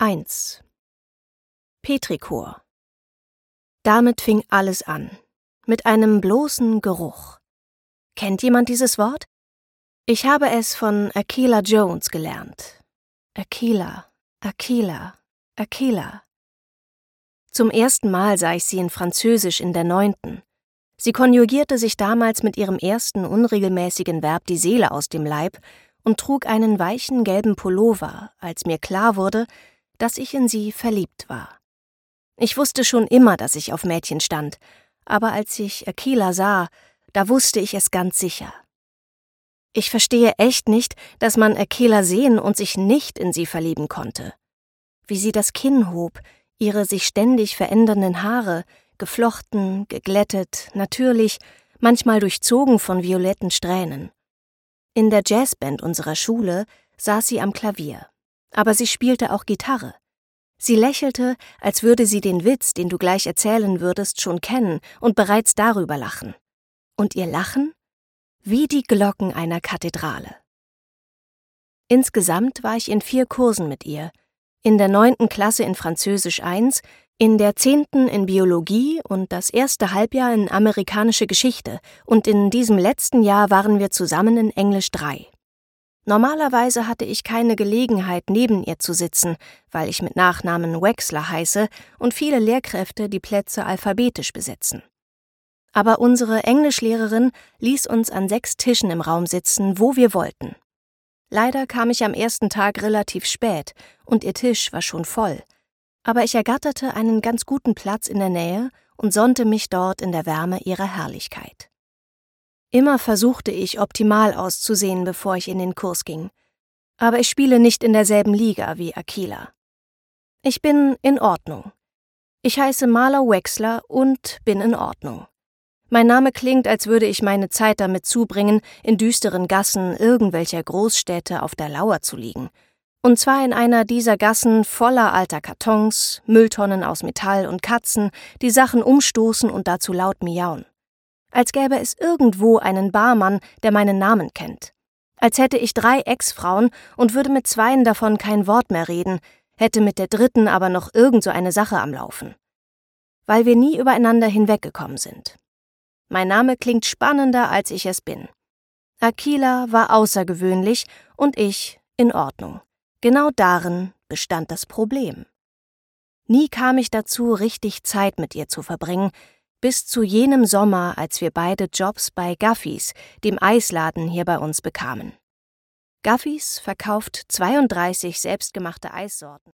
1. Petrichor. Damit fing alles an. Mit einem bloßen Geruch. Kennt jemand dieses Wort? Ich habe es von Aquila Jones gelernt. Aquila, Aquila, Aquila. Zum ersten Mal sah ich sie in Französisch in der 9. Sie konjugierte sich damals mit ihrem ersten unregelmäßigen Verb die Seele aus dem Leib und trug einen weichen gelben Pullover, als mir klar wurde, dass ich in sie verliebt war. Ich wusste schon immer, dass ich auf Mädchen stand, aber als ich Aquila sah, da wusste ich es ganz sicher. Ich verstehe echt nicht, dass man Aquila sehen und sich nicht in sie verlieben konnte. Wie sie das Kinn hob, ihre sich ständig verändernden Haare, geflochten, geglättet, natürlich, manchmal durchzogen von violetten Strähnen. In der Jazzband unserer Schule saß sie am Klavier, aber sie spielte auch Gitarre. Sie lächelte, als würde sie den Witz, den du gleich erzählen würdest, schon kennen und bereits darüber lachen. Und ihr Lachen? Wie die Glocken einer Kathedrale. Insgesamt war ich in 4 Kursen mit ihr. In der 9. Klasse in Französisch 1, in der 10. in Biologie und das erste Halbjahr in amerikanische Geschichte, und in diesem letzten Jahr waren wir zusammen in Englisch 3. Normalerweise hatte ich keine Gelegenheit, neben ihr zu sitzen, weil ich mit Nachnamen Wexler heiße und viele Lehrkräfte die Plätze alphabetisch besetzen. Aber unsere Englischlehrerin ließ uns an 6 Tischen im Raum sitzen, wo wir wollten. Leider kam ich am ersten Tag relativ spät und ihr Tisch war schon voll. Aber ich ergatterte einen ganz guten Platz in der Nähe und sonnte mich dort in der Wärme ihrer Herrlichkeit. Immer versuchte ich, optimal auszusehen, bevor ich in den Kurs ging. Aber ich spiele nicht in derselben Liga wie Aquila. Ich bin in Ordnung. Ich heiße Marla Wexler und bin in Ordnung. Mein Name klingt, als würde ich meine Zeit damit zubringen, in düsteren Gassen irgendwelcher Großstädte auf der Lauer zu liegen. Und zwar in einer dieser Gassen voller alter Kartons, Mülltonnen aus Metall und Katzen, die Sachen umstoßen und dazu laut miauen. Als gäbe es irgendwo einen Barmann, der meinen Namen kennt. Als hätte ich 3 Ex-Frauen und würde mit 2 davon kein Wort mehr reden, hätte mit der 3. aber noch irgend so eine Sache am Laufen. Weil wir nie übereinander hinweggekommen sind. Mein Name klingt spannender, als ich es bin. Aquila war außergewöhnlich und ich in Ordnung. Genau darin bestand das Problem. Nie kam ich dazu, richtig Zeit mit ihr zu verbringen, bis zu jenem Sommer, als wir beide Jobs bei Guffys, dem Eisladen hier bei uns, bekamen. Guffys verkauft 32 selbstgemachte Eissorten.